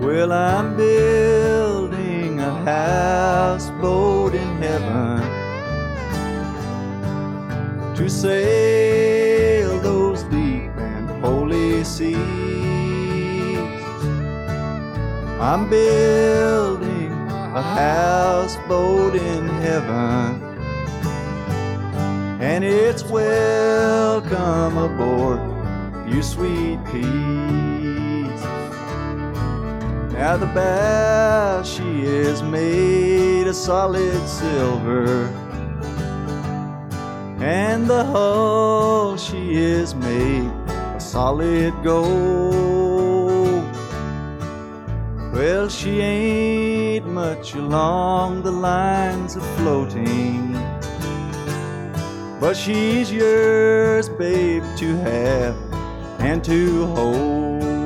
Well, I'm building a houseboat in heaven to sail those deep and holy seas. I'm building a houseboat in heaven, and it's welcome aboard, you sweet peas. Now the bow, she is made of solid silver, and the hull, she is made of solid gold. Well, she ain't much along the lines of floating, but she's yours, babe, to have and to hold.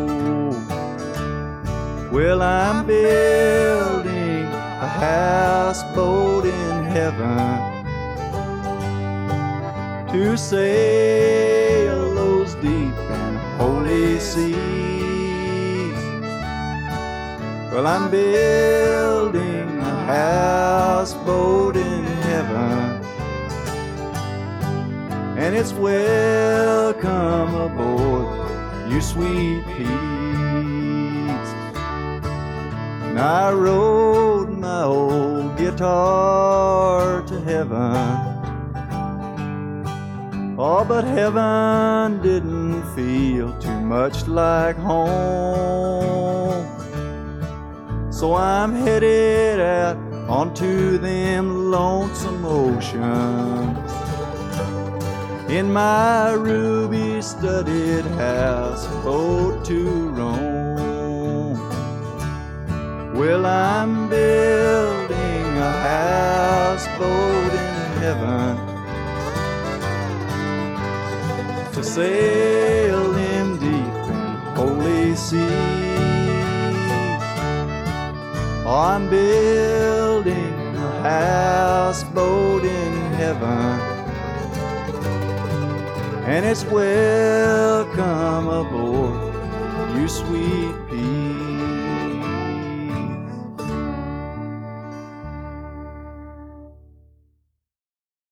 Well, I'm building a houseboat in heaven to sail those deep and holy seas. Well, I'm building a houseboat in heaven, and it's welcome aboard, you sweet peas. And I rode my old guitar to heaven, oh, but heaven didn't feel too much like home. So I'm headed out onto them lonesome oceans in my ruby-studded houseboat to roam. Well, I'm building a houseboat in heaven to sail in deep and holy seas. Oh, I'm building a houseboat in heaven, and it's welcome aboard, you sweet peas.